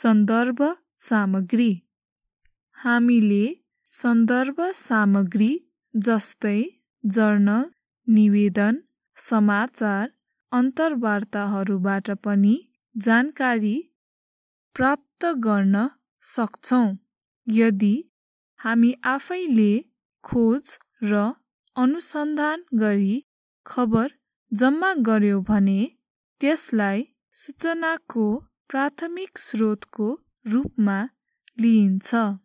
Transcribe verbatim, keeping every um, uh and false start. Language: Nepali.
सन्दर्भ सामग्री। हामीले सन्दर्भ सामग्री जस्तै जर्नल, निवेदन, समाचार, अन्तर्वार्ताहरूबाट पनि जानकारी प्राप्त गर्न सक्छौँ। यदि हामी आफैले खोज र अनुसन्धान गरी खबर जम्मा गर्यौँ भने त्यसलाई सूचनाको प्राथमिक स्रोतको रूपमा लिइन्छ।